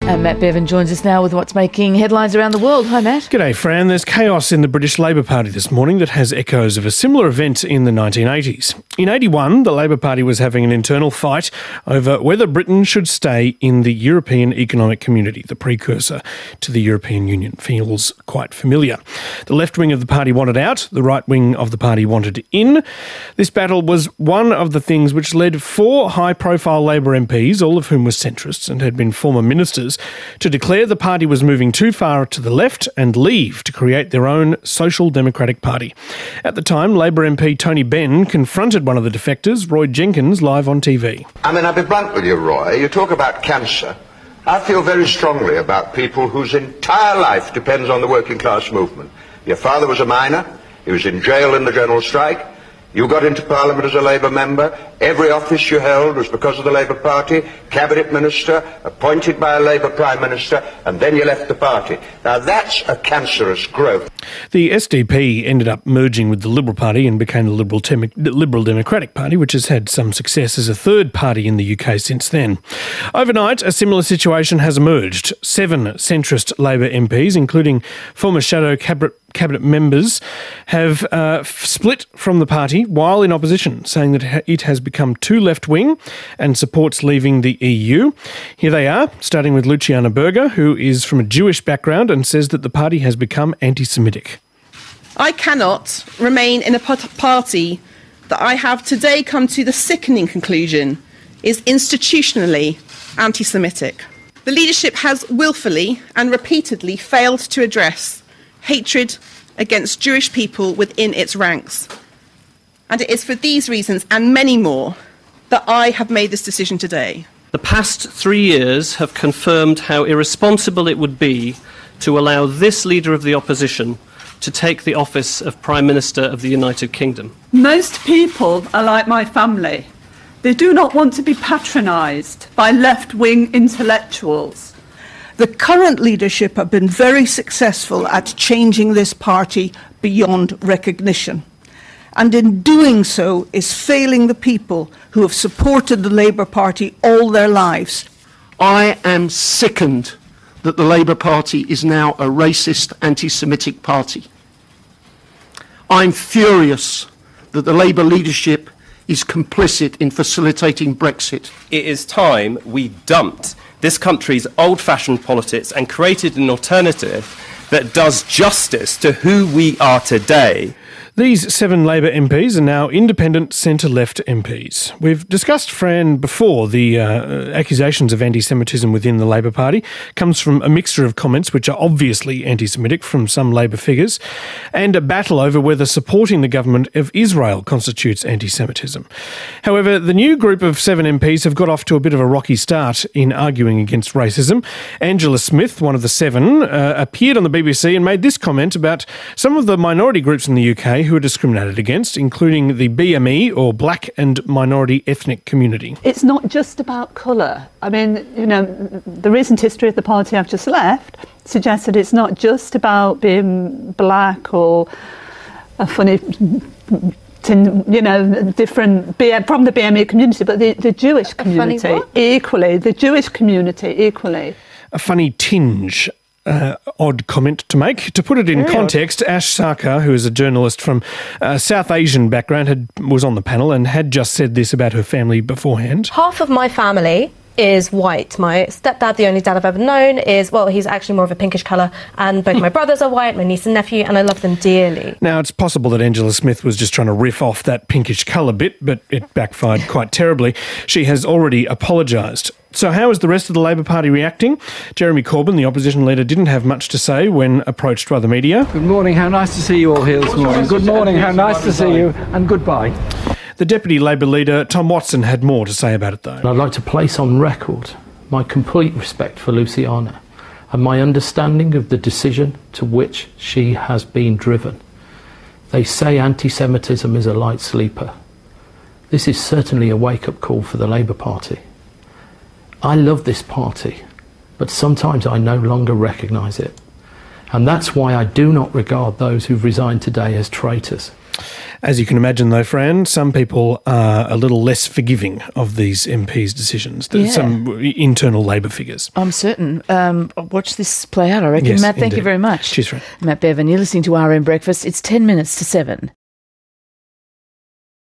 And Matt Bevan joins us now with what's making headlines around the world. Hi, Matt. G'day, Fran. There's chaos in the British Labor Party this morning that has echoes of a similar event in the 1980s. In 81, the Labor Party was having an internal fight over whether Britain should stay in the European Economic Community, the precursor to the European Union. Feels quite familiar. The left wing of the party wanted out, the right wing of the party wanted in. This battle was one of the things which led 4 high-profile Labor MPs, all of whom were centrists and had been former ministers, to declare the party was moving too far to the left and leave to create their own Social Democratic Party. At the time, Labor MP Tony Benn confronted one of the defectors, Roy Jenkins, live on TV. I mean, I'll be blunt with you, Roy. You talk about cancer. I feel very strongly about people whose entire life depends on the working class movement. Your father was a miner. He was in jail in the general strike. You got into Parliament as a Labour member. Every office you held was because of the Labour Party. Cabinet Minister, appointed by a Labour Prime Minister, and then you left the party. Now that's a cancerous growth. The SDP ended up merging with the Liberal Party and became the Liberal Democratic Party, which has had some success as a third party in the UK since then. Overnight, a similar situation has emerged. 7 centrist Labor MPs, including former shadow cabinet members, have split from the party while in opposition, saying that it has become too left-wing and supports leaving the EU. Here they are, starting with Luciana Berger, who is from a Jewish background and says that the party has become anti-Semitic. I cannot remain in a party that I have today come to the sickening conclusion is institutionally anti-Semitic. The leadership has willfully and repeatedly failed to address hatred against Jewish people within its ranks. And it is for these reasons and many more that I have made this decision today. The past 3 years have confirmed how irresponsible it would be to allow this leader of the opposition to take the office of Prime Minister of the United Kingdom. Most people are like my family. They do not want to be patronised by left-wing intellectuals. The current leadership have been very successful at changing this party beyond recognition. And in doing so is failing the people who have supported the Labour Party all their lives. I am sickened that the Labour Party is now a racist, anti-Semitic party. I'm furious that the Labour leadership is complicit in facilitating Brexit. It is time we dumped this country's old-fashioned politics and created an alternative that does justice to who we are today. These 7 Labor MPs are now independent centre-left MPs. We've discussed, Fran, before the accusations of anti-Semitism within the Labor Party comes from a mixture of comments which are obviously anti-Semitic from some Labor figures and a battle over whether supporting the government of Israel constitutes anti-Semitism. However, the new group of 7 MPs have got off to a bit of a rocky start in arguing against racism. Angela Smith, one of the 7, appeared on the BBC and made this comment about some of the minority groups in the UK who are discriminated against, including the BME, or Black and Minority Ethnic Community. It's not just about colour. I mean, you know, the recent history of the party I've just left suggests that it's not just about being black or a funny, you know, different from the BME community, but the Jewish community equally. The Jewish community equally. A funny tinge. Odd comment to make. To put it in context, Ash Sarkar, who is a journalist from South Asian background, was on the panel and had just said this about her family beforehand. Half of my family is white. My stepdad, the only dad I've ever known, he's actually more of a pinkish colour, and both my brothers are white, my niece and nephew, and I love them dearly. Now, it's possible that Angela Smith was just trying to riff off that pinkish colour bit, but it backfired quite terribly. She has already apologised. So how is the rest of the Labor Party reacting? Jeremy Corbyn, the opposition leader, didn't have much to say when approached by the media. Good morning, how nice to see you all here this morning. Good morning, how nice to see you, and goodbye. The Deputy Labor leader, Tom Watson, had more to say about it, though. I'd like to place on record my complete respect for Luciana and my understanding of the decision to which she has been driven. They say anti-Semitism is a light sleeper. This is certainly a wake-up call for the Labour Party. I love this party, but sometimes I no longer recognise it. And that's why I do not regard those who've resigned today as traitors. As you can imagine, though, Fran, some people are a little less forgiving of these MPs' decisions, some internal Labor figures. I'm certain. I'll watch this play out, I reckon. Yes, Matt, thank indeed. you very much. Cheers, Fran. Matt Bevan, you're listening to RM Breakfast. It's 10 minutes to 7.